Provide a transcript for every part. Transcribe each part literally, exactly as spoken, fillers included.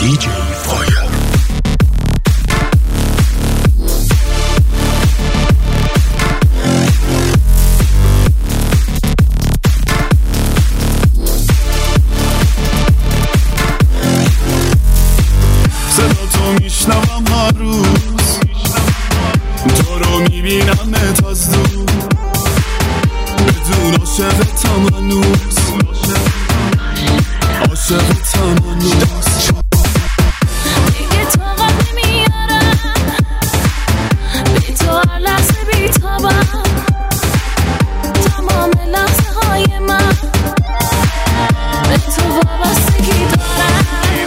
دی جی فایر. صدا تو میشنوم هر روز، تو رو میبینم از دور، بدون عاشقتم هنوز، عاشقتم هنوز. دیگه طاقت نمیارم، بی تو هر لحظه بیتابم، تمام لحظه های من به تو وابستگی دارم.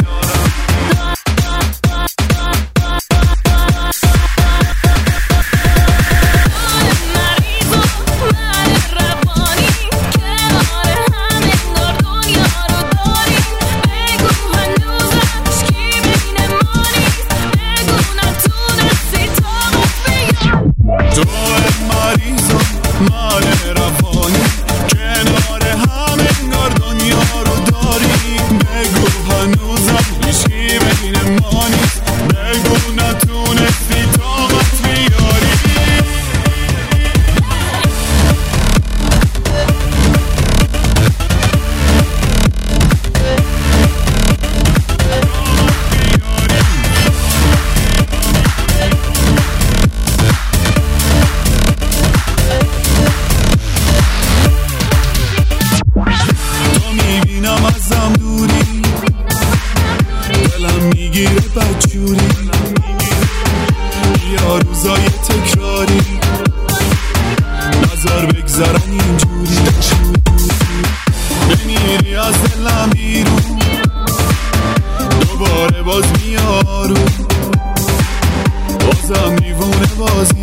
ازم دوری دلم میگیره بدجوری، یا روزای تکراری نظر بگذرن اینجوری، بمیری از دلم بیرون دوباره باز میارو، بازم دیوونه باز